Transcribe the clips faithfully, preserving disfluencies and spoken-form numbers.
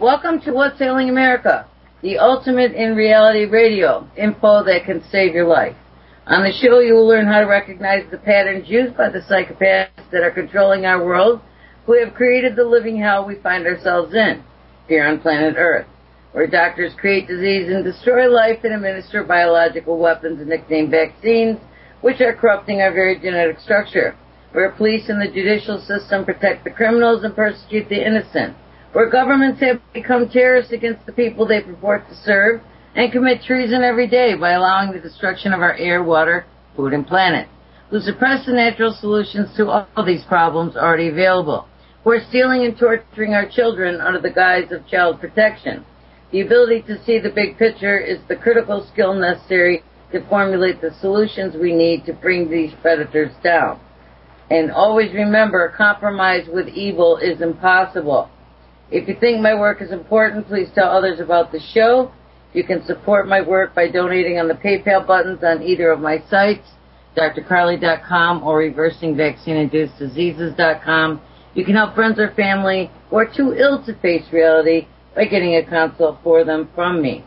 Welcome to What's Ailing America, the ultimate in reality radio, info that can save your life. On the show, you will learn how to recognize the patterns used by the psychopaths that are controlling our world, who have created the living hell we find ourselves in, here on planet Earth, where doctors create disease and destroy life and administer biological weapons nicknamed vaccines, which are corrupting our very genetic structure, where police and the judicial system protect the criminals and persecute the innocent, where governments have become terrorists against the people they purport to serve and commit treason every day by allowing the destruction of our air, water, food, and planet, who suppress the natural solutions to all these problems already available, who are stealing and torturing our children under the guise of child protection. The ability to see the big picture is the critical skill necessary to formulate the solutions we need to bring these predators down. And always remember, compromise with evil is impossible. If you think my work is important, please tell others about the show. You can support my work by donating on the PayPal buttons on either of my sites, D R Carly dot com or Reversing Vaccine Induced Diseases dot com. You can help friends or family who are too ill to face reality by getting a consult for them from me.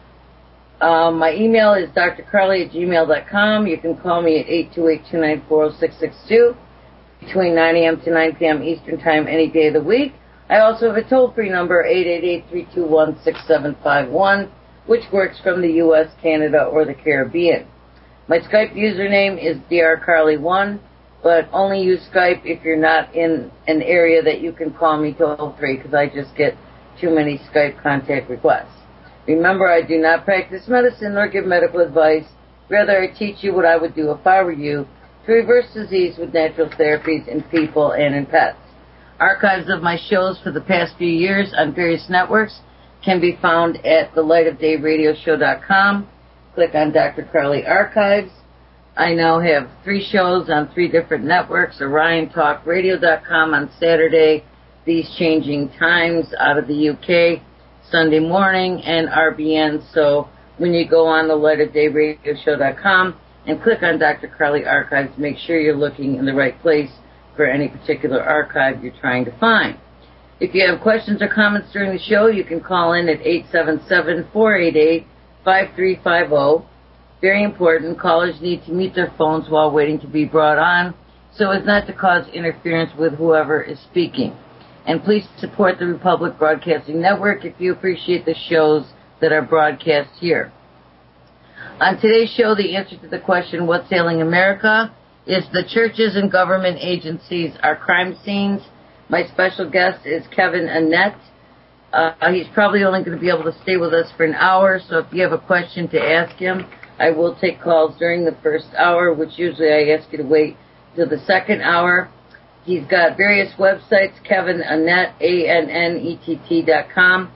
Um, my email is D R Carly at gmail dot com. You can call me at eight two eight, two nine four, zero six six two between nine a.m. to nine p.m. Eastern Time any day of the week. I also have a toll-free number, eight eight eight, three two one, six seven five one, which works from the U S, Canada, or the Caribbean. My Skype username is D R Carly one, but only use Skype if you're not in an area that you can call me toll-free, because I just get too many Skype contact requests. Remember, I do not practice medicine nor give medical advice. Rather, I teach you what I would do if I were you to reverse disease with natural therapies in people and in pets. Archives of my shows for the past few years on various networks can be found at the light of day radio show dot com. Click on Doctor Carly Archives. I now have three shows on three different networks, Orion Talk Radio dot com on Saturday, These Changing Times out of the U K, Sunday morning, and R B N. So when you go on the light of day radio show dot com and click on Doctor Carly Archives, make sure you're looking in the right place for any particular archive you're trying to find. If you have questions or comments during the show, you can call in at eight seven seven, four eight eight, five three five zero. Very important, callers need to mute their phones while waiting to be brought on so as not to cause interference with whoever is speaking. And please support the Republic Broadcasting Network if you appreciate the shows that are broadcast here. On today's show, the answer to the question, what's ailing America, is the churches and government agencies are crime scenes. My special guest is Kevin Annett. Uh, he's probably only going to be able to stay with us for an hour, so if you have a question to ask him, I will take calls during the first hour, which usually I ask you to wait till the second hour. He's got various websites, Kevin Annett, A N N E T T dot com,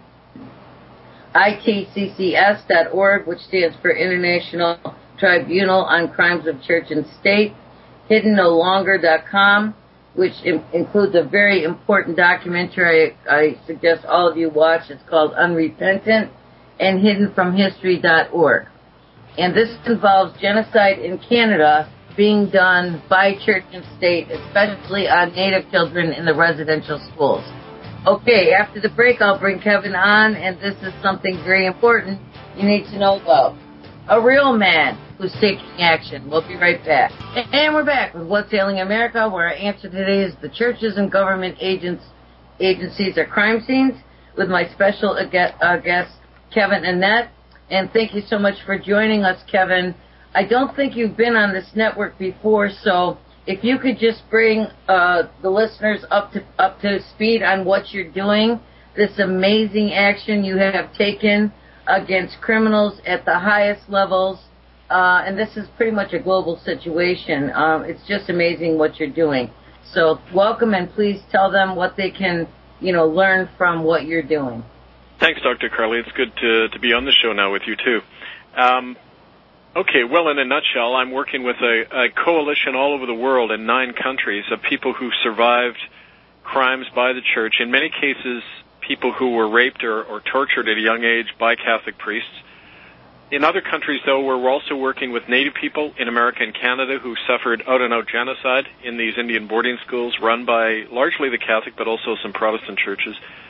I T C C S dot org, which stands for International Tribunal on Crimes of Church and State, hidden no longer dot com, which im- includes a very important documentary I, I suggest all of you watch. It's called Unrepentant, and hidden from history dot org. And this involves genocide in Canada being done by church and state, especially on Native children in the residential schools. Okay, after the break, I'll bring Kevin on, and this is something very important you need to know about. A real man who's taking action. We'll be right back. And we're back with What's Ailing America, where our answer today is the churches and government agents, agencies are crime scenes, with my special uh, guest, Kevin Annett. And thank you so much for joining us, Kevin. I don't think you've been on this network before, so if you could just bring uh, the listeners up to up to speed on what you're doing, this amazing action you have taken against criminals at the highest levels, uh, and this is pretty much a global situation. Um, it's just amazing what you're doing. So welcome, and please tell them what they can, you know, learn from what you're doing. Thanks, Doctor Carly. It's good to, to be on the show now with you, too. Um, okay, well, in a nutshell, I'm working with a, a coalition all over the world in nine countries of people who survived crimes by the church, in many cases people who were raped or, or tortured at a young age by Catholic priests. In other countries, though, we're also working with Native people in America and Canada who suffered out-and-out genocide in these Indian boarding schools run by largely the Catholic but also some Protestant churches.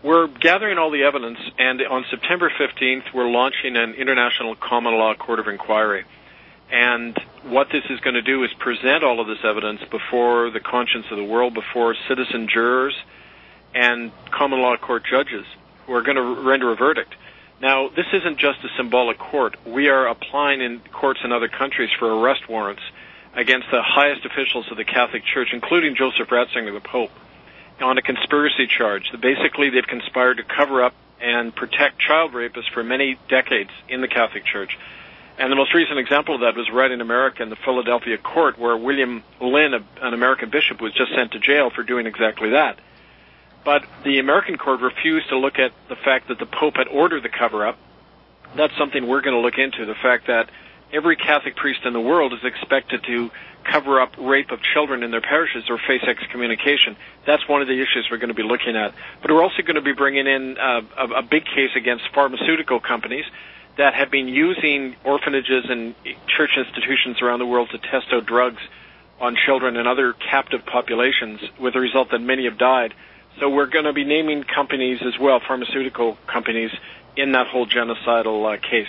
we're gathering all the evidence, and on September fifteenth, we're launching an International Common Law Court of Inquiry. And what this is going to do is present all of this evidence before the conscience of the world, before citizen jurors and common law court judges who are going to render a verdict. Now, this isn't just a symbolic court. We are applying in courts in other countries for arrest warrants against the highest officials of the Catholic Church, including Joseph Ratzinger, the Pope, on a conspiracy charge. Basically, they've conspired to cover up and protect child rapists for many decades in the Catholic Church. And the most recent example of that was right in America in the Philadelphia court, where William Lynn, an American bishop, was just sent to jail for doing exactly that. But the American court refused to look at the fact that the Pope had ordered the cover-up. That's something we're going to look into, the fact that every Catholic priest in the world is expected to cover up rape of children in their parishes or face excommunication. That's one of the issues we're going to be looking at. But we're also going to be bringing in uh, a, a big case against pharmaceutical companies that have been using orphanages and church institutions around the world to test out drugs on children and other captive populations, with the result that many have died. So we're going to be naming companies as well, pharmaceutical companies, in that whole genocidal uh, case.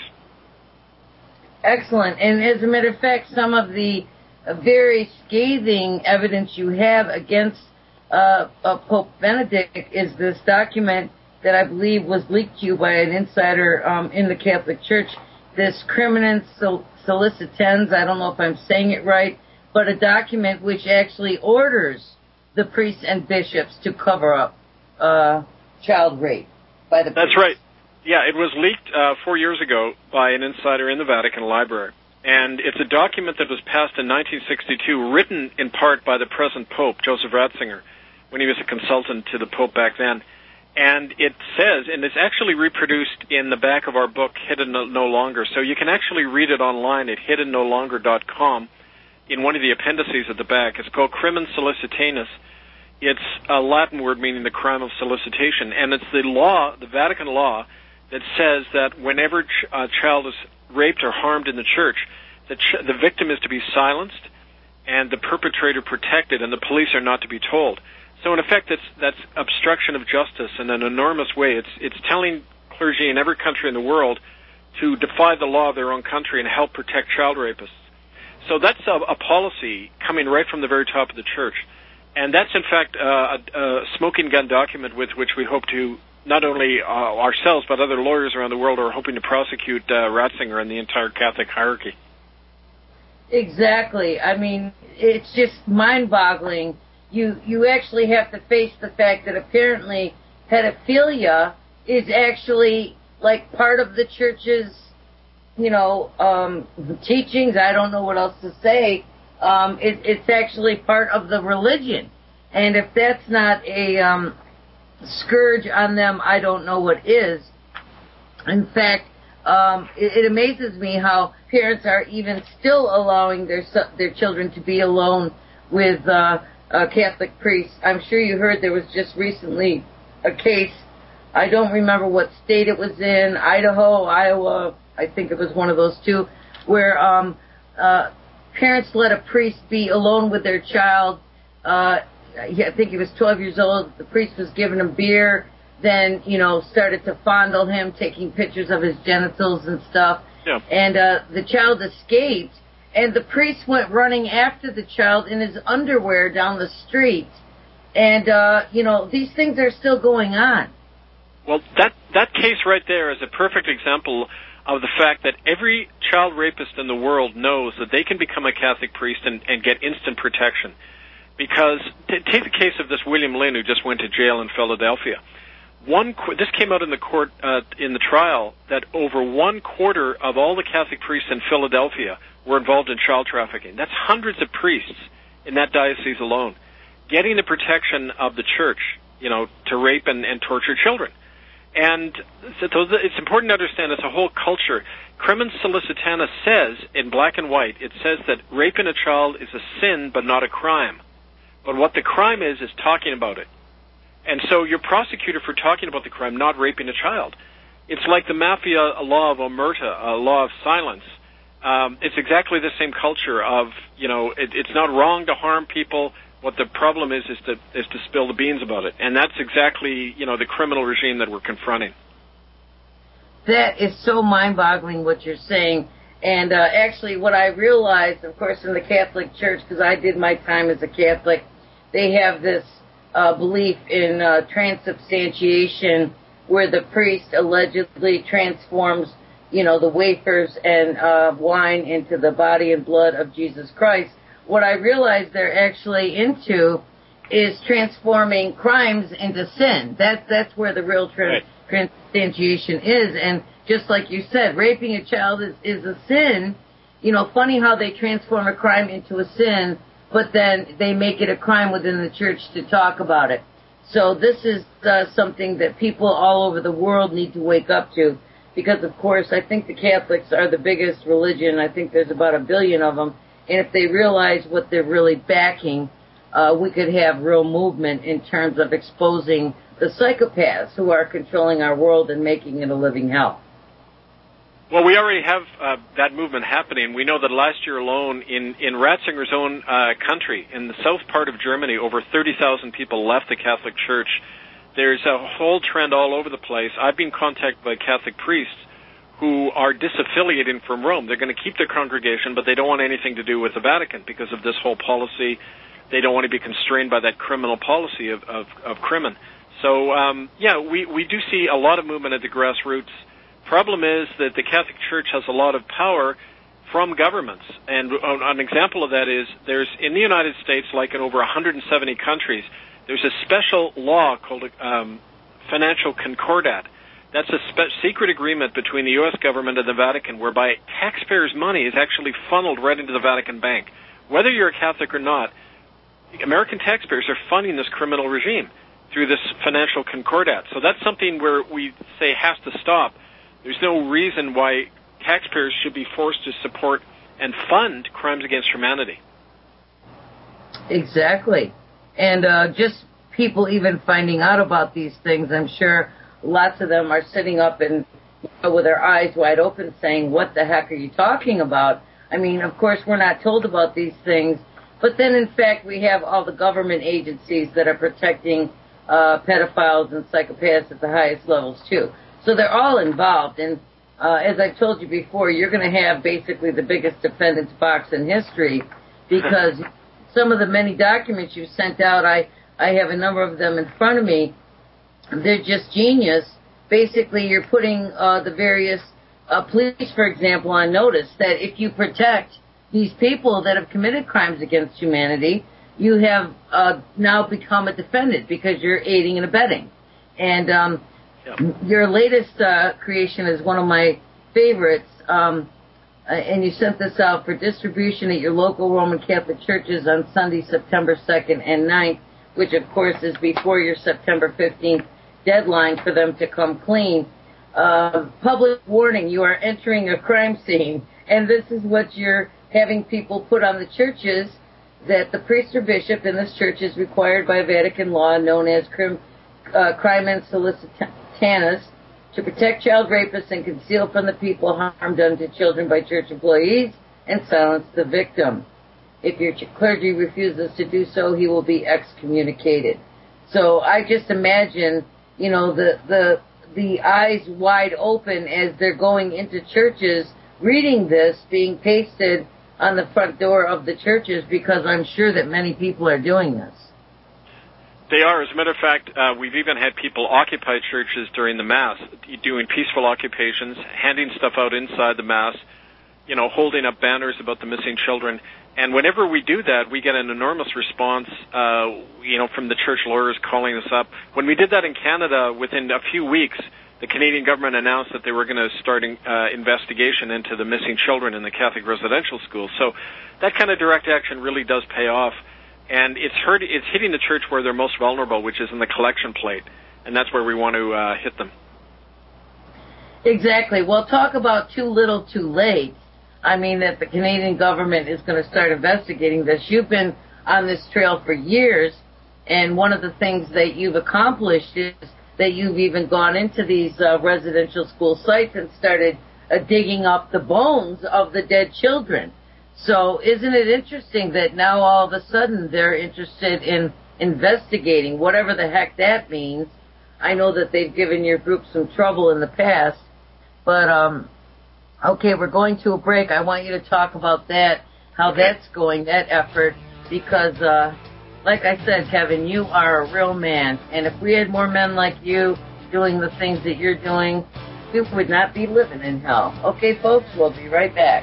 Excellent. And as a matter of fact, some of the uh, very scathing evidence you have against uh, uh, Pope Benedict is this document that I believe was leaked to you by an insider um, in the Catholic Church, this Criminum Sollicitans, I don't know if I'm saying it right, but a document which actually orders the priests and bishops to cover up uh, child rape by the That's priests. right. Yeah, it was leaked uh, four years ago by an insider in the Vatican Library. And it's a document that was passed in nineteen sixty-two, written in part by the present Pope, Joseph Ratzinger, when he was a consultant to the Pope back then. And it says, and it's actually reproduced in the back of our book, Hidden No Longer. So you can actually read it online at hidden no longer dot com in one of the appendices at the back. It's called Crimen Solicitanus. It's a Latin word meaning the crime of solicitation. And it's the law, the Vatican law, that says that whenever ch- a child is raped or harmed in the church, the, ch- the victim is to be silenced and the perpetrator protected, and the police are not to be told. So in effect, that's, that's obstruction of justice in an enormous way. It's, it's telling clergy in every country in the world to defy the law of their own country and help protect child rapists. So that's a, a policy coming right from the very top of the church. And that's, in fact, uh, a, a smoking gun document with which we hope to, not only uh, ourselves, but other lawyers around the world are hoping to prosecute uh, Ratzinger and the entire Catholic hierarchy. Exactly. I mean, it's just mind-boggling. You you actually have to face the fact that apparently pedophilia is actually like part of the church's, you know, um, teachings. I don't know what else to say. Um, it, it's actually part of the religion. And if that's not a um, scourge on them, I don't know what is. In fact, um, it, it amazes me how parents are even still allowing their their children to be alone with uh, uh, Catholic priests. I'm sure you heard there was just recently a case, I don't remember what state it was in, Idaho, Iowa, I think it was one of those two, where um, uh, parents let a priest be alone with their child. Uh, I think he was twelve years old. The priest was giving him beer, then, you know, started to fondle him, taking pictures of his genitals and stuff. Yeah. And uh, the child escaped, and the priest went running after the child in his underwear down the street. And, uh, you know, these things are still going on. Well, that, that case right there is a perfect example of the fact that every child rapist in the world knows that they can become a Catholic priest and, and get instant protection. Because, t- take the case of this William Lynn who just went to jail in Philadelphia. One, qu- this came out in the court, uh, in the trial, that over one quarter of all the Catholic priests in Philadelphia were involved in child trafficking. That's hundreds of priests in that diocese alone, getting the protection of the church, you know, to rape and, and torture children. And so it's important to understand it's a whole culture. Crimen Solicitanus says, in black and white, it says that raping a child is a sin but not a crime. But what the crime is, is talking about it. And so you're prosecuted for talking about the crime, not raping a child. It's like the mafia law of omerta, a law of silence. Um, it's exactly the same culture of, you know, it, it's not wrong to harm people What the problem is is to is to spill the beans about it, and that's exactly you know the criminal regime that we're confronting. That is so mind-boggling what you're saying. And uh, actually, what I realized, of course, in the Catholic Church, because I did my time as a Catholic, they have this uh, belief in uh, transubstantiation, where the priest allegedly transforms, you know, the wafers and uh, wine into the body and blood of Jesus Christ. What I realized they're actually into is transforming crimes into sin. That, that's where the real trans- right. transubstantiation is. And just like you said, raping a child is, is a sin. You know, funny how they transform a crime into a sin, but then they make it a crime within the church to talk about it. So this is uh, something that people all over the world need to wake up to, because, of course, I think the Catholics are the biggest religion. I think there's about a billion of them. And if they realize what they're really backing, uh, we could have real movement in terms of exposing the psychopaths who are controlling our world and making it a living hell. Well, we already have uh, that movement happening. We know that last year alone, in, in Ratzinger's own uh, country, in the south part of Germany, over thirty thousand people left the Catholic Church. There's a whole trend all over the place. I've been contacted by Catholic priests who are disaffiliating from Rome. They're going to keep their congregation, but they don't want anything to do with the Vatican because of this whole policy. They don't want to be constrained by that criminal policy of, of, of crimen. So, um, yeah, we, we do see a lot of movement at the grassroots. Problem is that the Catholic Church has a lot of power from governments. And an example of that is there's, in the United States, like in over one hundred seventy countries, there's a special law called um, Financial Concordat. That's a spe- secret agreement between the U S government and the Vatican whereby taxpayers' money is actually funneled right into the Vatican bank. Whether you're a Catholic or not, American taxpayers are funding this criminal regime through this Financial Concordat. So that's something where we say has to stop. There's no reason why taxpayers should be forced to support and fund crimes against humanity. Exactly. And uh, just people even finding out about these things, I'm sure lots of them are sitting up and you know, with their eyes wide open saying, what the heck are you talking about? I mean, of course, we're not told about these things. But then, in fact, we have all the government agencies that are protecting uh, pedophiles and psychopaths at the highest levels, too. So they're all involved. And uh, as I've told you before, you're going to have basically the biggest defendants box in history because some of the many documents you've sent out, I, I have a number of them in front of me. They're just genius. Basically, you're putting uh, the various uh, police, for example, on notice that if you protect these people that have committed crimes against humanity, you have uh, now become a defendant because you're aiding and abetting. And um, yep. Your latest uh, creation is one of my favorites, um, uh, and you sent this out for distribution at your local Roman Catholic churches on Sunday, September second and ninth, which, of course, is before your September fifteenth deadline for them to come clean. Uh, public warning, you are entering a crime scene. And this is what you're having people put on the churches, that the priest or bishop in this church is required by Vatican law known as crim, uh, crimen solicitanus to protect child rapists and conceal from the people harm done to children by church employees and silence the victim. If your clergy refuses to do so, he will be excommunicated. So I just imagine, you know, the, the, the eyes wide open as they're going into churches, reading this, being pasted on the front door of the churches, because I'm sure that many people are doing this. They are. As a matter of fact, uh, we've even had people occupy churches during the Mass, doing peaceful occupations, handing stuff out inside the Mass, you know, holding up banners about the missing children. And whenever we do that, we get an enormous response, uh, you know, from the church lawyers calling us up. When we did that in Canada, within a few weeks, the Canadian government announced that they were going to start an uh, investigation into the missing children in the Catholic residential schools. So that kind of direct action really does pay off. And it's, hurt, it's hitting the church where they're most vulnerable, which is in the collection plate. And that's where we want to uh, hit them. Exactly. Well, talk about too little too late. I mean, that the Canadian government is going to start investigating this. You've been on this trail for years, and one of the things that you've accomplished is that you've even gone into these uh, residential school sites and started uh, digging up the bones of the dead children. So isn't it interesting that now all of a sudden they're interested in investigating, whatever the heck that means. I know that they've given your group some trouble in the past, but, um, okay, we're going to a break. I want you to talk about that, how that's going, that effort, because, uh, like I said, Kevin, you are a real man, and if we had more men like you doing the things that you're doing, we would not be living in hell. Okay, folks, we'll be right back.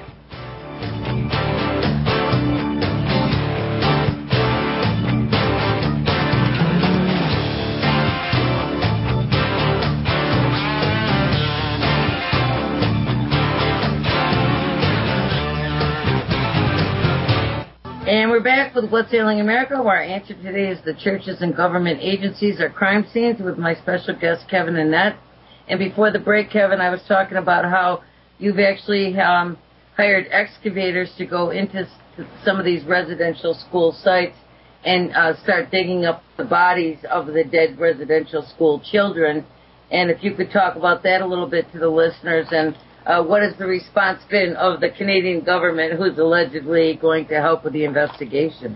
And we're back with What's Ailing America, where our answer today is the churches and government agencies are crime scenes, with my special guest, Kevin Annett. And before the break, Kevin, I was talking about how you've actually um, hired excavators to go into some of these residential school sites and uh, start digging up the bodies of the dead residential school children. And if you could talk about that a little bit to the listeners, and Uh, what has the response been of the Canadian government, who's allegedly going to help with the investigation?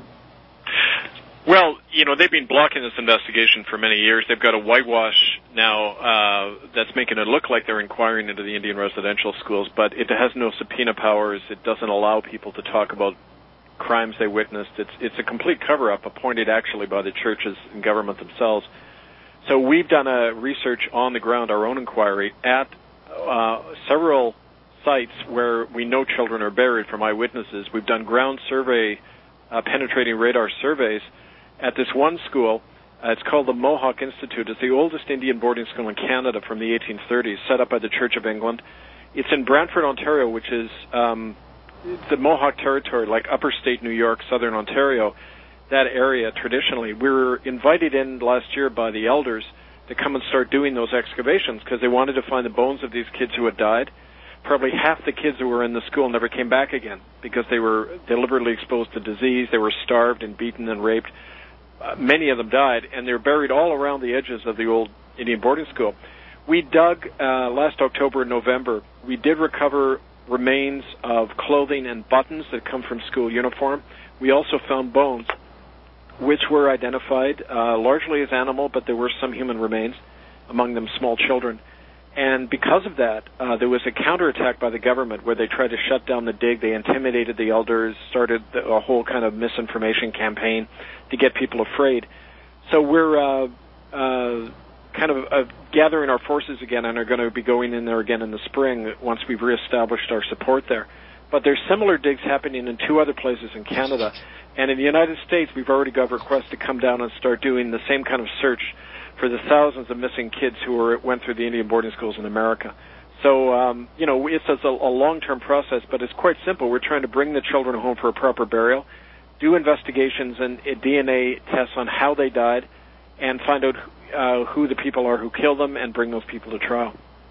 Well, you know, they've been blocking this investigation for many years. They've got a whitewash now uh, that's making it look like they're inquiring into the Indian residential schools, but it has no subpoena powers. It doesn't allow people to talk about crimes they witnessed. It's, it's a complete cover-up appointed actually by the churches and government themselves. So we've done a research on the ground, our own inquiry, at Uh, several sites where we know children are buried from eyewitnesses. We've done ground survey, uh, penetrating radar surveys at this one school. Uh, it's called the Mohawk Institute. It's the oldest Indian boarding school in Canada from the eighteen thirties, set up by the Church of England. It's in Brantford, Ontario, which is um, the Mohawk territory, like upper state New York, southern Ontario, that area traditionally. We were invited in last year by the elders to come and start doing those excavations because they wanted to find the bones of these kids who had died. Probably half the kids who were in the school never came back again because they were deliberately exposed to disease. They were starved and beaten and raped. Uh, many of them died, and they're buried all around the edges of the old Indian boarding school. We dug uh, last October and November. We did recover remains of clothing and buttons that come from school uniform. We also found bones, which were identified uh, largely as animal, but there were some human remains, among them small children. And because of that, uh, there was a counterattack by the government where they tried to shut down the dig. They intimidated the elders, started the, a whole kind of misinformation campaign to get people afraid. So we're uh, uh, kind of uh, gathering our forces again and are going to be going in there again in the spring once we've reestablished our support there. But there's similar digs happening in two other places in Canada. And in the United States, we've already got requests to come down and start doing the same kind of search for the thousands of missing kids who were, went through the Indian boarding schools in America. So, um, you know, it's a, a long-term process, but it's quite simple. We're trying to bring the children home for a proper burial, do investigations and D N A tests on how they died, and find out uh, who the people are who killed them and bring those people to trial.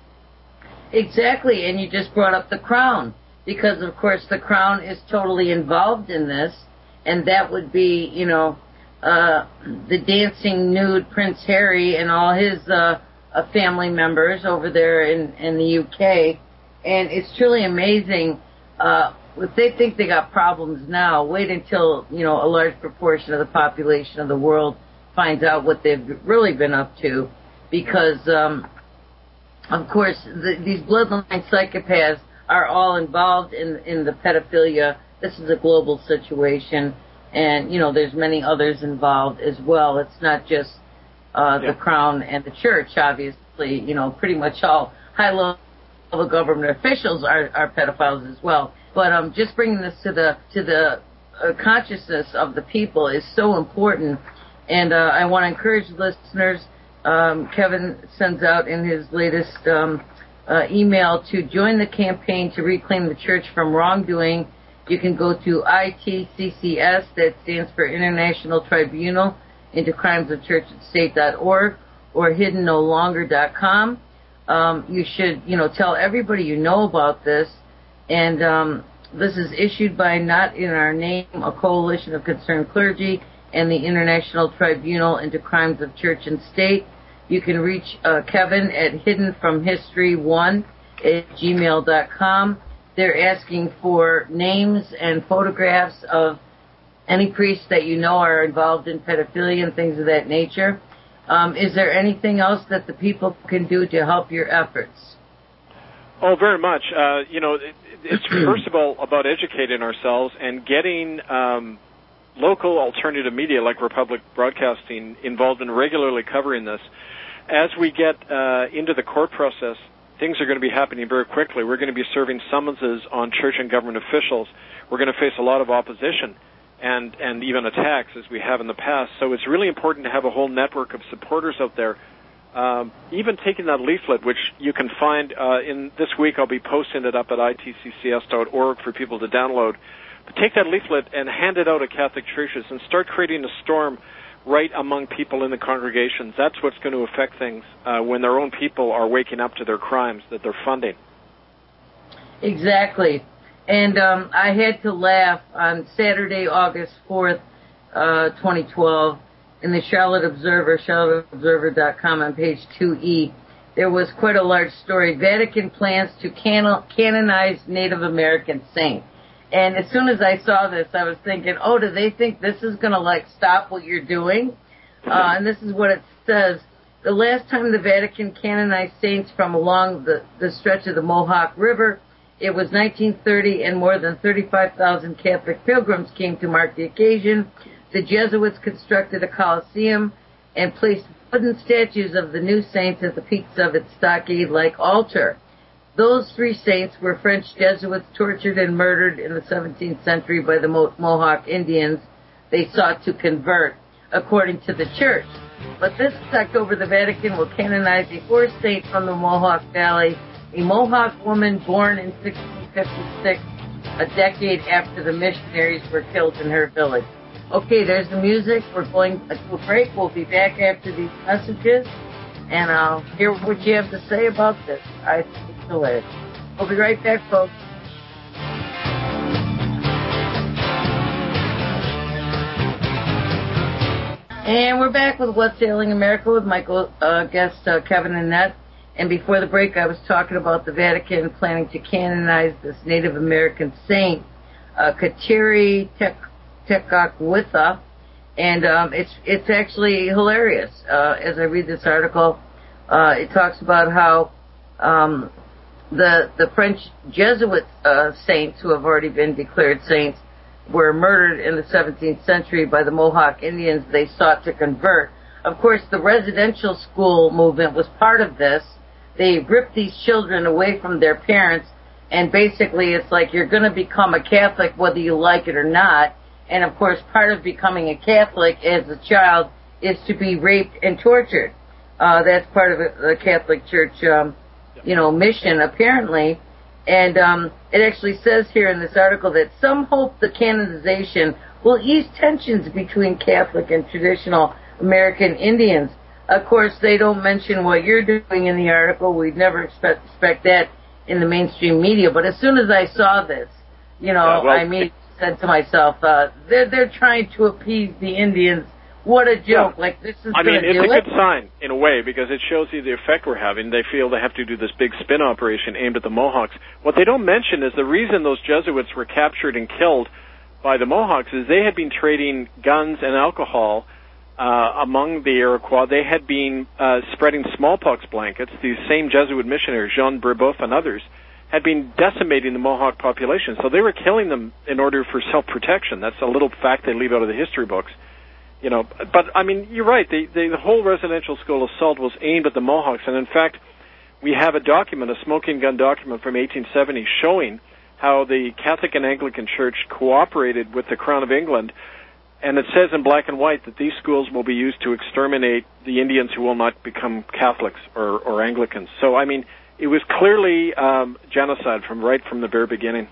Exactly, and you just brought up the Crown, because, of course, the Crown is totally involved in this. And that would be, you know, uh, the dancing nude Prince Harry and all his uh, uh, family members over there in, in the U K. And it's truly amazing. Uh, if they think they got problems now, wait until, you know, a large proportion of the population of the world finds out what they've really been up to. Because, um, of course, the, these bloodline psychopaths are all involved in, in the pedophilia. This is a global situation, and, you know, there's many others involved as well. It's not just uh, the yeah. Crown and the Church, obviously. You know, pretty much all high-level government officials are, are pedophiles as well. But um, just bringing this to the to the uh, consciousness of the people is so important. And uh, I want to encourage listeners. Um, Kevin sends out in his latest um, uh, email to join the campaign to reclaim the church from wrongdoing. You can go to I T C C S, that stands for International Tribunal into Crimes of Church and State dot org, or hidden no longer dot com. Um, you should, you know, tell everybody you know about this. And um, this is issued by Not in Our Name, a coalition of concerned clergy, and the International Tribunal into Crimes of Church and State. You can reach uh, Kevin at hidden from history one at gmail dot com. they're asking for names and photographs of any priests that you know are involved in pedophilia and things of that nature. Um, is there anything else that the people can do to help your efforts? Oh, very much. Uh, you know, it, it's first of all about educating ourselves and getting um, local alternative media like Republic Broadcasting involved in regularly covering this. As we get uh, into the court process, things are going to be happening very quickly. We're going to be serving summonses on church and government officials. We're going to face a lot of opposition and, and even attacks as we have in the past. So it's really important to have a whole network of supporters out there. Um, even taking that leaflet, which you can find uh, in this week, I'll be posting it up at I T C C S dot org for people to download. But take that leaflet and hand it out at Catholic churches and start creating a storm right among people in the congregations. That's what's going to affect things uh, when their own people are waking up to their crimes that they're funding. Exactly. And um, I had to laugh on Saturday, August fourth, uh, twenty twelve, in the Charlotte Observer, charlotte observer dot com on page two E. There was quite a large story. Vatican plans to can- canonize Native American saint. And as soon as I saw this, I was thinking, oh, do they think this is going to, like, stop what you're doing? Uh, and this is what it says. The last time the Vatican canonized saints from along the, the stretch of the Mohawk River, it was nineteen thirty, and more than thirty-five thousand Catholic pilgrims came to mark the occasion. The Jesuits constructed a Colosseum and placed wooden statues of the new saints at the peaks of its stockade-like altar. Those three saints were French Jesuits tortured and murdered in the seventeenth century by the Mo- Mohawk Indians they sought to convert, according to the church. But this October, the Vatican will canonize a fourth saint from the Mohawk Valley, a Mohawk woman born in sixteen fifty-six, a decade after the missionaries were killed in her village. Okay, there's the music. We're going to a break. We'll be back after these messages, and I'll hear what you have to say about this. I think it's hilarious. We'll be right back, folks. And we're back with What's Ailing America with my uh, guest, uh, Kevin Annett. And before the break, I was talking about the Vatican planning to canonize this Native American saint, uh, Kateri Tek. Tekakwitha, and um, it's it's actually hilarious. Uh, as I read this article, uh, it talks about how um, the the French Jesuit uh, saints who have already been declared saints were murdered in the seventeenth century by the Mohawk Indians they sought to convert. Of course, the residential school movement was part of this. They ripped these children away from their parents, and basically it's like you're going to become a Catholic whether you like it or not. And, of course, part of becoming a Catholic as a child is to be raped and tortured. Uh, that's part of the Catholic Church, um, you know, mission, apparently. And um, it actually says here in this article that some hope the canonization will ease tensions between Catholic and traditional American Indians. Of course, they don't mention what you're doing in the article. We'd never expect, expect that in the mainstream media. But as soon as I saw this, you know, yeah, well, I mean... said to myself, uh, they're, they're trying to appease the Indians. What a joke. Yeah. Like, this is I mean, it's do a it? good sign, in a way, because it shows you the effect we're having. They feel they have to do this big spin operation aimed at the Mohawks. What they don't mention is the reason those Jesuits were captured and killed by the Mohawks is they had been trading guns and alcohol uh, among the Iroquois. They had been uh, spreading smallpox blankets. These same Jesuit missionaries, Jean Brebeuf and others, had been decimating the Mohawk population. So they were killing them in order for self-protection. That's a little fact they leave out of the history books. You know, but, I mean, you're right. The, the, the whole residential school assault was aimed at the Mohawks. And, in fact, we have a document, a smoking gun document from eighteen seventy, showing how the Catholic and Anglican Church cooperated with the Crown of England. And it says in black and white that these schools will be used to exterminate the Indians who will not become Catholics or, or Anglicans. So, I mean... it was clearly um, genocide from right from the very beginning.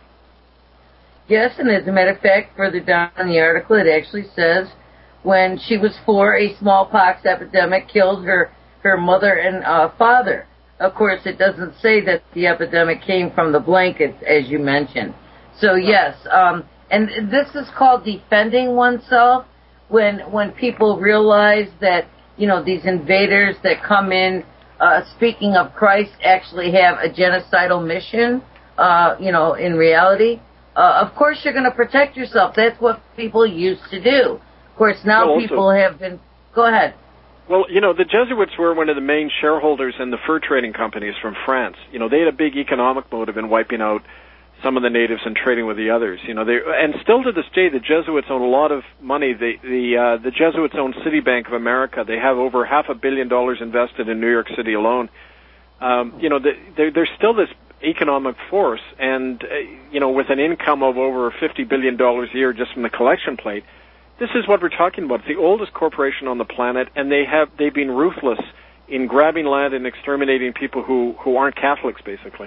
Yes, and as a matter of fact, further down in the article, it actually says when she was four, a smallpox epidemic killed her, her mother and uh, father. Of course, it doesn't say that the epidemic came from the blankets, as you mentioned. So, yes, um, and this is called defending oneself when when people realize that, you know, these invaders that come in, Uh, speaking of Christ, actually have a genocidal mission. uh, you know, in reality, uh, of course you're going to protect yourself. That's what people used to do. Of course, now well, people also, have been... Go ahead. Well, you know, the Jesuits were one of the main shareholders in the fur trading companies from France. You know, they had a big economic motive in wiping out some of the natives and trading with the others. You know, they and still to this day, the Jesuits own a lot of money. The the uh, the Jesuits own Citibank of America. They have over half a billion dollars invested in New York City alone. Um, you know, the, they're, there's still this economic force, and uh, you know, with an income of over fifty billion dollars a year just from the collection plate. This is what we're talking about. It's the oldest corporation on the planet, and they have they've been ruthless in grabbing land and exterminating people who, who aren't Catholics, basically.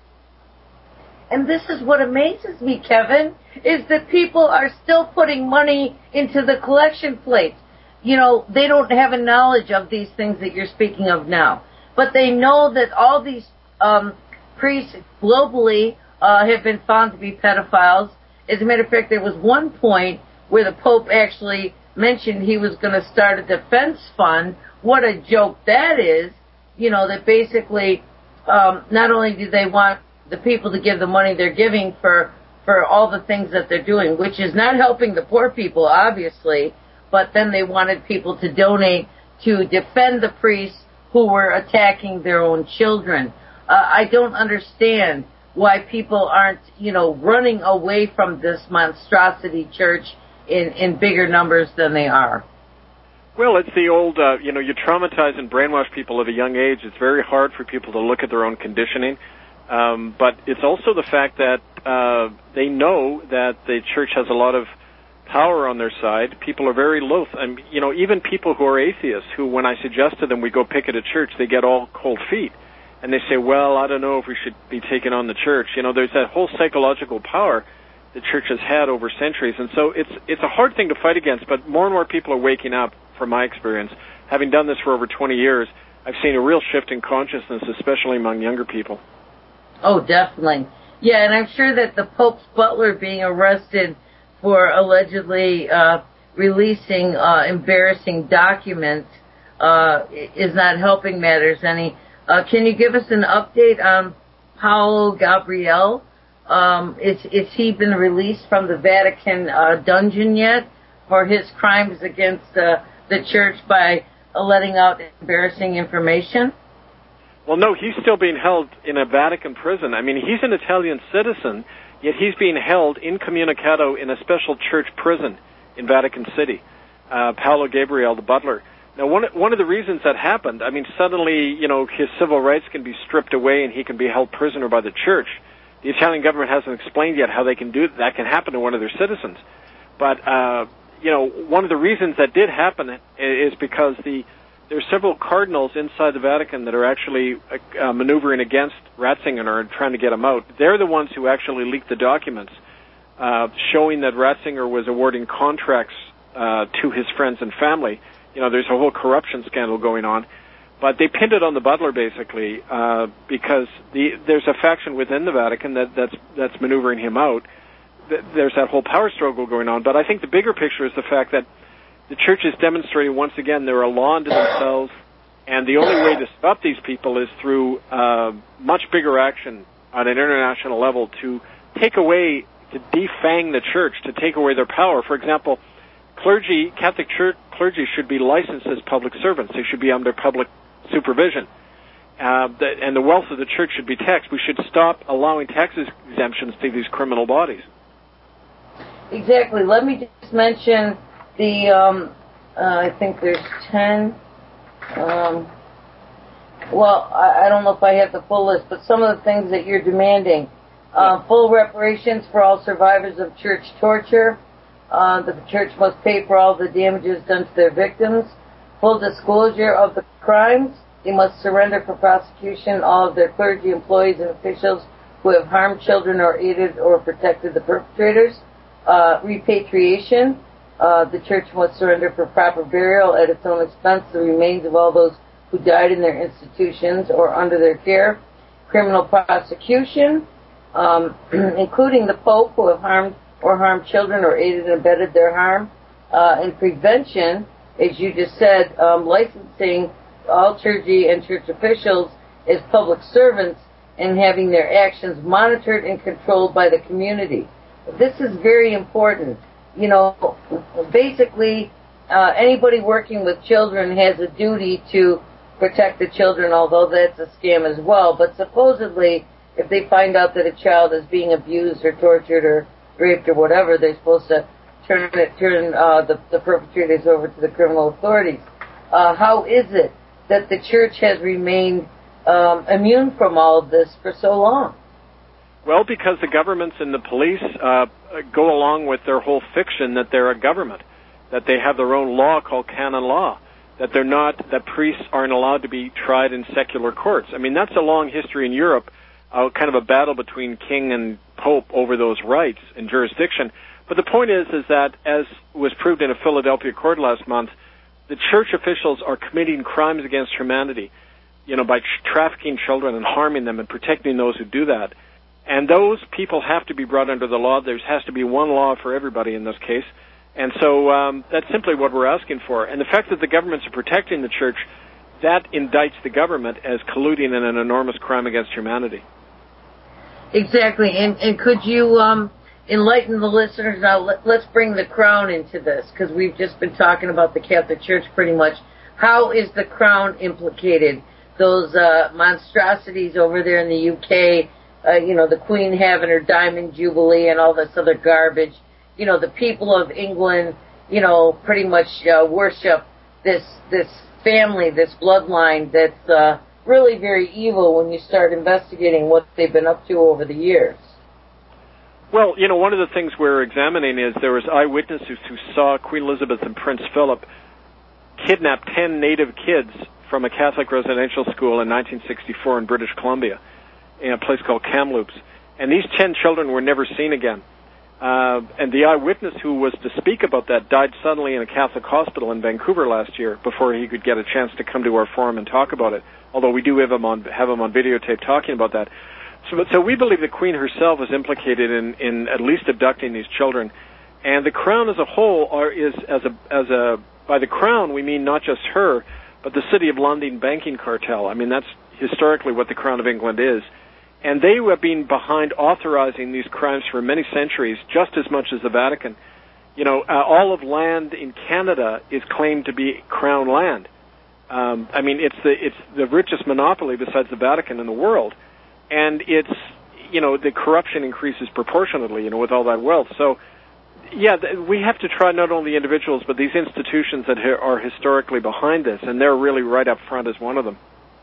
And this is what amazes me, Kevin, is that people are still putting money into the collection plate. You know, they don't have a knowledge of these things that you're speaking of now. But they know that all these um, priests globally uh, have been found to be pedophiles. As a matter of fact, there was one point where the Pope actually mentioned he was going to start a defense fund. What a joke that is, you know, that basically um, not only do they want the people to give the money they're giving for, for all the things that they're doing, which is not helping the poor people, obviously, but then they wanted people to donate to defend the priests who were attacking their own children. Uh, I don't understand why people aren't, you know, running away from this monstrosity church in, in bigger numbers than they are. Well, it's the old, uh, you know, you traumatize and brainwash people at a young age. It's very hard for people to look at their own conditioning. Um, but it's also the fact that uh, they know that the church has a lot of power on their side. People are very loath. And, you know, even people who are atheists, who when I suggest to them we go picket a church, they get all cold feet. And they say, well, I don't know if we should be taking on the church. You know, there's that whole psychological power the church has had over centuries. And so it's it's a hard thing to fight against, but more and more people are waking up, from my experience. Having done this for over twenty years, I've seen a real shift in consciousness, especially among younger people. Oh, definitely. Yeah, and I'm sure that the Pope's butler being arrested for allegedly uh, releasing uh, embarrassing documents uh, is not helping matters any. Uh, can you give us an update on Paolo Gabriele? Um, is, is he been released from the Vatican uh, dungeon yet for his crimes against uh, the church by uh, letting out embarrassing information? Well, no, he's still being held in a Vatican prison. I mean, he's an Italian citizen, yet he's being held incommunicato in a special church prison in Vatican City. Uh, Paolo Gabriele, the butler. Now, one one of the reasons that happened, I mean, suddenly, you know, his civil rights can be stripped away and he can be held prisoner by the church. The Italian government hasn't explained yet how they can do that. That can happen to one of their citizens. But, uh, you know, one of the reasons that did happen is because the there are several cardinals inside the Vatican that are actually uh, maneuvering against Ratzinger and are trying to get him out. They're the ones who actually leaked the documents uh, showing that Ratzinger was awarding contracts uh, to his friends and family. You know, there's a whole corruption scandal going on. But they pinned it on the butler, basically, uh, because the, there's a faction within the Vatican that, that's, that's maneuvering him out. There's that whole power struggle going on. But I think the bigger picture is the fact that the church is demonstrating once again they're a law unto themselves, and the only way to stop these people is through uh, much bigger action on an international level to take away, to defang the church, to take away their power. For example, clergy, Catholic church clergy should be licensed as public servants. They should be under public supervision. Uh, the, and the wealth of the church should be taxed. We should stop allowing tax exemptions to these criminal bodies. Exactly. Let me just mention the, um, uh, I think there's ten, um, well, I, I don't know if I have the full list, but some of the things that you're demanding. Uh, full reparations for all survivors of church torture. Uh, the church must pay for all the damages done to their victims. Full disclosure of the crimes. They must surrender for prosecution all of their clergy, employees, and officials who have harmed children or aided or protected the perpetrators. Uh, repatriation. Uh, the church must surrender for proper burial at its own expense the remains of all those who died in their institutions or under their care. Criminal prosecution, um, including the Pope who have harmed or harmed children or aided and abetted their harm. Uh, and prevention, as you just said, um, licensing all clergy and church officials as public servants and having their actions monitored and controlled by the community. This is very important. You know, basically, uh, anybody working with children has a duty to protect the children, although that's a scam as well. But supposedly, if they find out that a child is being abused or tortured or raped or whatever, they're supposed to turn it, turn uh, the, the perpetrators over to the criminal authorities. Uh, how is it that the church has remained um, immune from all of this for so long? Well, because the governments and the police uh, go along with their whole fiction that they're a government, that they have their own law called canon law, that they're not, that priests aren't allowed to be tried in secular courts. I mean, that's a long history in Europe, uh, kind of a battle between king and pope over those rights and jurisdiction. But the point is, is that, as was proved in a Philadelphia court last month, the church officials are committing crimes against humanity, you know, by tra- trafficking children and harming them and protecting those who do that. And those people have to be brought under the law. There has to be one law for everybody in this case. And so um, that's simply what we're asking for. And the fact that the governments are protecting the church, that indicts the government as colluding in an enormous crime against humanity. Exactly. And, and could you um, enlighten the listeners? Now, let, let's bring the Crown into this, because we've just been talking about the Catholic Church pretty much. How is the Crown implicated? Those uh, monstrosities over there in the U K, uh, you know, the Queen having her Diamond Jubilee and all this other garbage. You know, the people of England, you know, pretty much uh, worship this this family, this bloodline that's uh, really very evil when you start investigating what they've been up to over the years. Well, you know, one of the things we're examining is there was eyewitnesses who saw Queen Elizabeth and Prince Philip kidnap ten native kids from a Catholic residential school in nineteen sixty-four in British Columbia, in a place called Kamloops. And these ten children were never seen again. Uh, and the eyewitness who was to speak about that died suddenly in a Catholic hospital in Vancouver last year before he could get a chance to come to our forum and talk about it, although we do have him on, have him on videotape talking about that. So, so we believe the Queen herself is implicated in, in at least abducting these children. And the Crown as a whole are, is, as a, as a, by the Crown we mean not just her, but the City of London banking cartel. I mean, that's historically what the Crown of England is. And they have been behind authorizing these crimes for many centuries, just as much as the Vatican. You know, uh, all of land in Canada is claimed to be Crown land. Um, I mean, it's the it's the richest monopoly besides the Vatican in the world, and it's, you know, the corruption increases proportionately, you know, with all that wealth. So, yeah, th- we have to try not only individuals but these institutions that ha- are historically behind this, and they're really right up front as one of them.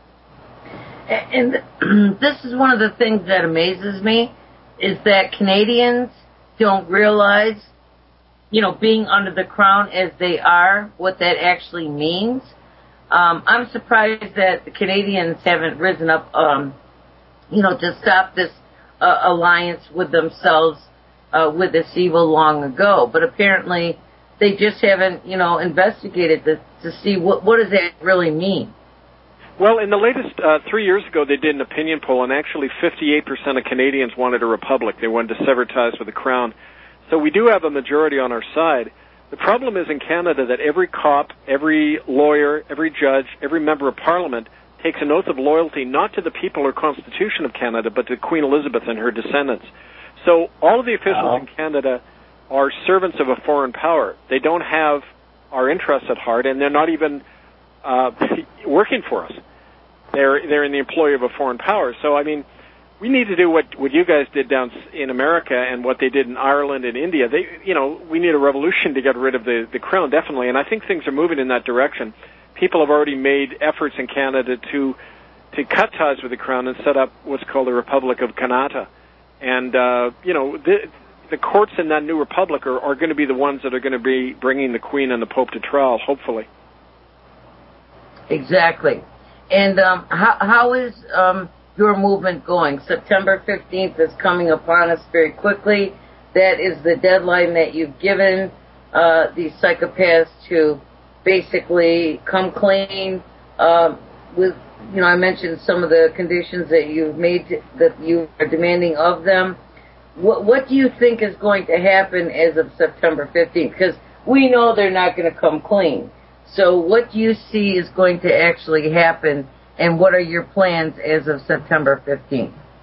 And this is one of the things that amazes me, is that Canadians don't realize, you know, being under the Crown as they are, what that actually means. Um, I'm surprised that the Canadians haven't risen up, um, you know, to stop this uh, alliance with themselves, uh, with this evil long ago. But apparently they just haven't, you know, investigated this to see what, what does that really mean. Well, in the latest, uh, three years ago, they did an opinion poll, and actually fifty-eight percent of Canadians wanted a republic. They wanted to sever ties with the Crown. So we do have a majority on our side. The problem is in Canada that every cop, every lawyer, every judge, every member of Parliament takes an oath of loyalty not to the people or Constitution of Canada, but to Queen Elizabeth and her descendants. So all of the officials oh. in Canada are servants of a foreign power. They don't have our interests at heart, and they're not even uh, working for us. They're they're in the employ of a foreign power. So, I mean, we need to do what, what you guys did down in America and what they did in Ireland and India. They, you know, we need a revolution to get rid of the, the Crown, definitely, and I think things are moving in that direction. People have already made efforts in Canada to to cut ties with the Crown and set up what's called the Republic of Kannada. And, uh, you know, the, the courts in that new republic are, are going to be the ones that are going to be bringing the Queen and the Pope to trial, hopefully. Exactly. And um, how, how is um, your movement going? September fifteenth is coming upon us very quickly. That is the deadline that you've given uh, these psychopaths to basically come clean uh, with, you know, I mentioned some of the conditions that you've made, to, that you are demanding of them. What, what do you think is going to happen as of September fifteenth? Because we know they're not going to come clean. So what do you see is going to actually happen, and what are your plans as of September fifteenth?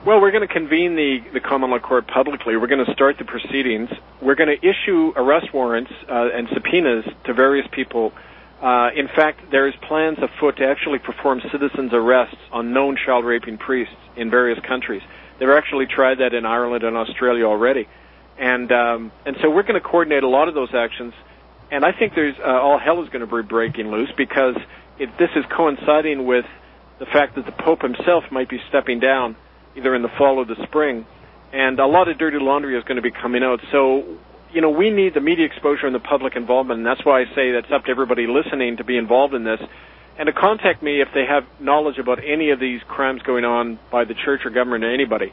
Well, we're going to convene the, the common law court publicly. We're going to start the proceedings. We're going to issue arrest warrants uh, and subpoenas to various people. Uh, in fact, there's plans afoot to actually perform citizens' arrests on known child-raping priests in various countries. They've actually tried that in Ireland and Australia already. And um, and so we're going to coordinate a lot of those actions. And I think there's uh, all hell is going to be breaking loose because it, this is coinciding with the fact that the Pope himself might be stepping down either in the fall or the spring, and a lot of dirty laundry is going to be coming out. So, you know, we need the media exposure and the public involvement, and that's why I say that's up to everybody listening to be involved in this, and to contact me if they have knowledge about any of these crimes going on by the church or government or anybody.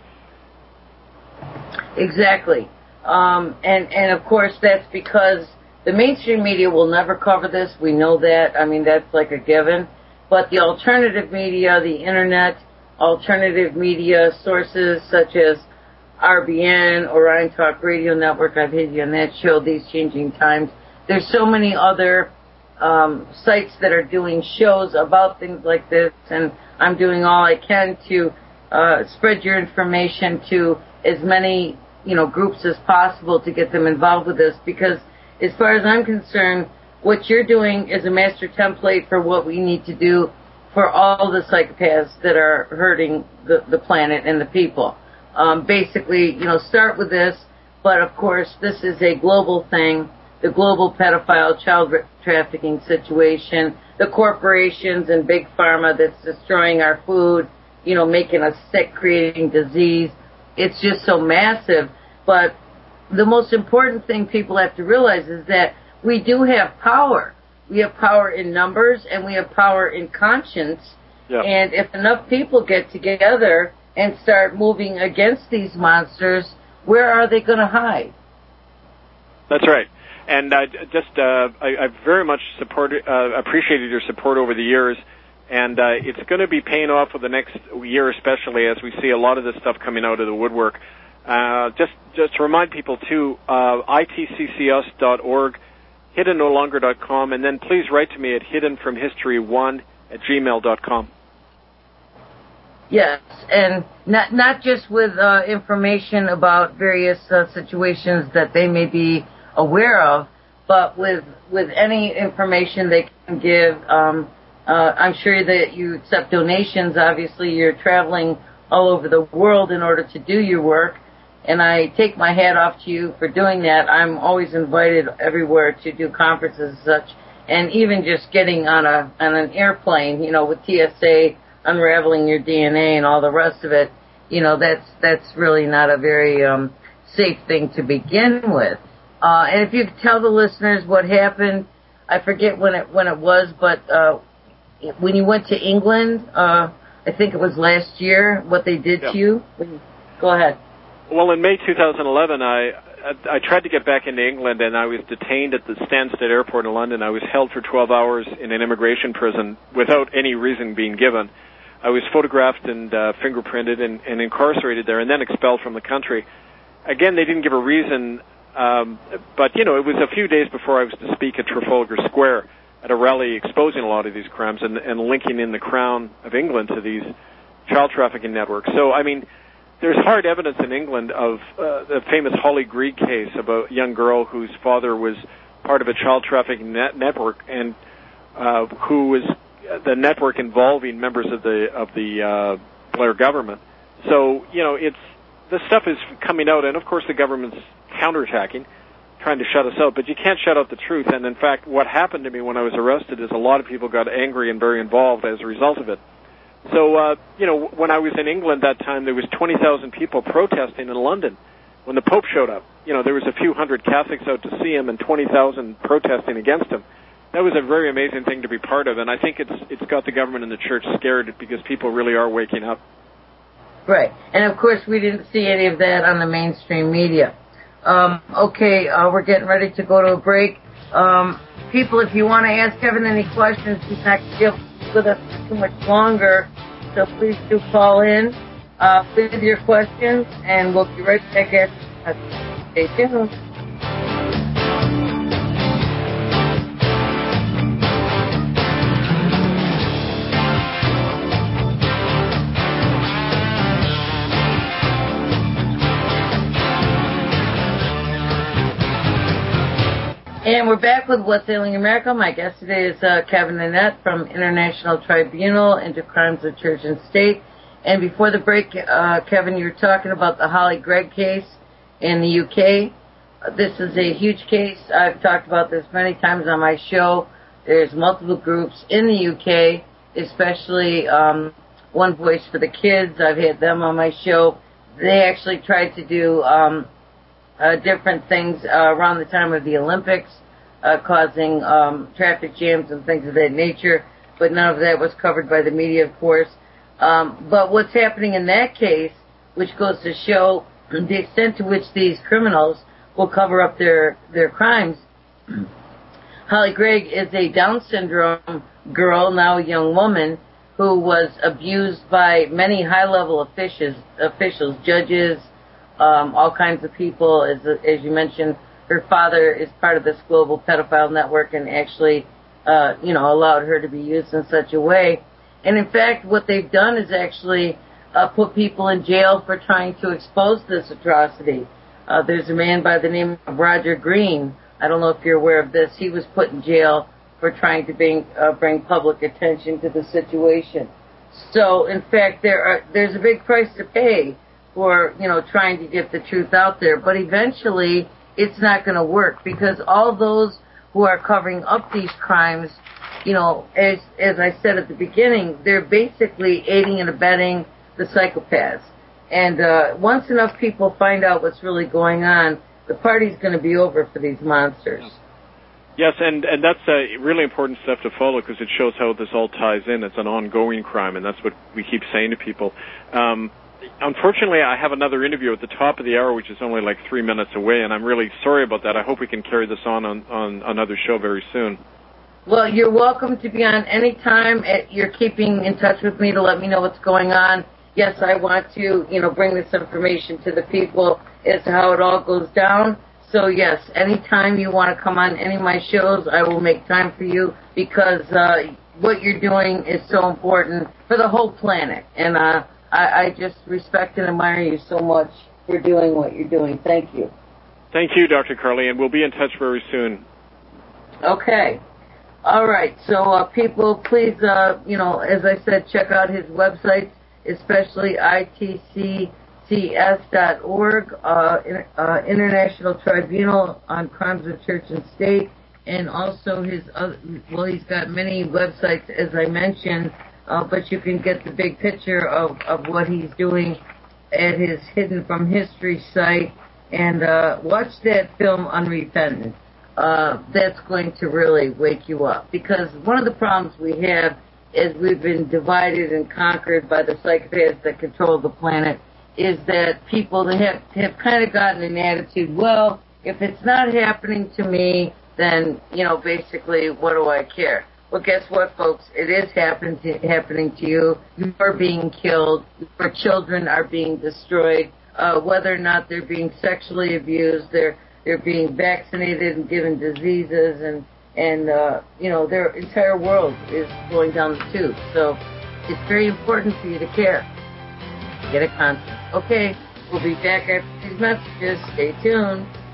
Exactly. Um, and, and, of course, that's because the mainstream media will never cover this. We know that. I mean, that's like a given. But the alternative media, the Internet, alternative media sources such as R B N, Orion Talk Radio Network, I've had you on that show, These Changing Times. There's so many other um, sites that are doing shows about things like this, and I'm doing all I can to uh, spread your information to as many, you know, groups as possible to get them involved with this, because as far as I'm concerned, what you're doing is a master template for what we need to do for all the psychopaths that are hurting the, the planet and the people. Um, basically, you know, start with this, but of course this is a global thing, the global pedophile child trafficking situation, the corporations and big pharma that's destroying our food, you know, making us sick, creating disease. It's just so massive. But the most important thing people have to realize is that we do have power. We have power in numbers, and we have power in conscience. Yep. And if enough people get together and start moving against these monsters, where are they going to hide? That's right. And I just, uh, I, I very much support, uh, appreciated your support over the years, and uh, it's going to be paying off for the next year, especially as we see a lot of this stuff coming out of the woodwork. Uh, just, just to remind people too, uh, I T C C us dot org. hidden no longer dot com, and then please write to me at hidden from history one at gmail dot com. Yes, and not not just with uh, information about various uh, situations that they may be aware of, but with with any information they can give. Um, uh, I'm sure that you accept donations. Obviously, you're traveling all over the world in order to do your work. And I take my hat off to you for doing that. I'm always invited everywhere to do conferences and such, and even just getting on a on an airplane, you know, with T S A unraveling your D N A and all the rest of it. You know, that's that's really not a very um, safe thing to begin with. Uh, and if you could tell the listeners what happened, I forget when it when it was, but uh, when you went to England, uh, I think it was last year, what they did yeah. to you. Go ahead. Well, in May two thousand eleven, I I tried to get back into England, and I was detained at the Stansted Airport in London. I was held for twelve hours in an immigration prison without any reason being given. I was photographed and uh, fingerprinted and, and incarcerated there, and then expelled from the country. Again, they didn't give a reason, um, but, you know, it was a few days before I was to speak at Trafalgar Square at a rally exposing a lot of these crimes and, and linking in the Crown of England to these child trafficking networks. So, I mean, there's hard evidence in England of uh, the famous Holly Greig case of a young girl whose father was part of a child trafficking net- network and uh, who was the network involving members of the of the uh, Blair government. So, you know, it's this stuff is coming out, and of course the government's counterattacking, trying to shut us out, but you can't shut out the truth. And in fact, what happened to me when I was arrested is a lot of people got angry and very involved as a result of it. So, uh, you know, when I was in England that time, there was twenty thousand people protesting in London when the Pope showed up. You know, there was a few hundred Catholics out to see him and twenty thousand protesting against him. That was a very amazing thing to be part of, and I think it's it's got the government and the church scared because people really are waking up. Right, and of course we didn't see any of that on the mainstream media. Um, okay, uh, we're getting ready to go to a break. Um, people, if you want to ask Kevin any questions, he's not going to be able to be with us too much longer, so please do call in uh, with your questions, and we'll be right back after. Stay tuned. And we're back with What's Ailing America. My guest today is uh, Kevin Annett from International Tribunal into Crimes of Church and State. And before the break, uh, Kevin, you were talking about the Holly Gregg case in the U K. Uh, this is a huge case. I've talked about this many times on my show. There's multiple groups in the U K, especially um, One Voice for the Kids. I've had them on my show. They actually tried to do um, uh, different things uh, around the time of the Olympics, uh, causing um, traffic jams and things of that nature, but none of that was covered by the media, of course. Um, but what's happening in that case, which goes to show the extent to which these criminals will cover up their, their crimes. Holly Gregg is a Down syndrome girl, now a young woman, who was abused by many high-level officials, officials, judges, um, all kinds of people. As, as you mentioned, her father is part of this global pedophile network and actually, uh, you know, allowed her to be used in such a way. And in fact, what they've done is actually uh, put people in jail for trying to expose this atrocity. Uh, there's a man by the name of Roger Green. I don't know if you're aware of this. He was put in jail for trying to bring, uh, bring public attention to the situation. So, in fact, there are, there's a big price to pay for, you know, trying to get the truth out there. But eventually, it's not going to work because all those who are covering up these crimes, you know, as as I said at the beginning, they're basically aiding and abetting the psychopaths. And uh, once enough people find out what's really going on, the party's going to be over for these monsters. Yes, and, and that's a really important step to follow because it shows how this all ties in. It's an ongoing crime, and that's what we keep saying to people. Um, unfortunately, I have another interview at the top of the hour, which is only like three minutes away, and I'm really sorry about that. I hope we can carry this on on, on another show very soon. Well, you're welcome to be on any time. You're keeping in touch with me to let me know what's going on. Yes, I want to, you know, bring this information to the people as to how it all goes down. So, yes, anytime you want to come on any of my shows, I will make time for you because uh, what you're doing is so important for the whole planet. And uh, I, I just respect and admire you so much for doing what you're doing. Thank you. Thank you, Doctor Carly, and we'll be in touch very soon. Okay. All right. So, uh, people, please, uh, you know, as I said, check out his websites, especially I T C C S dot org, uh, uh, International Tribunal on Crimes of Church and State, and also his other, well, he's got many websites, as I mentioned, uh, but you can get the big picture of, of what he's doing at his Hidden from History site, and uh, watch that film, Unrepentant. Uh, that's going to really wake you up, because one of the problems we have is we've been divided and conquered by the psychopaths that control the planet, is that people have, have kind of gotten an attitude, well, if it's not happening to me, then, you know, basically, what do I care? Well, guess what, folks? It is happen to, happening to you. You are being killed. Your children are being destroyed. Uh, whether or not they're being sexually abused, they're they're being vaccinated and given diseases, and, and uh, you know, their entire world is going down the tube. So it's very important for you to care. Get a conscience. Okay, we'll be back after these messages. Stay tuned.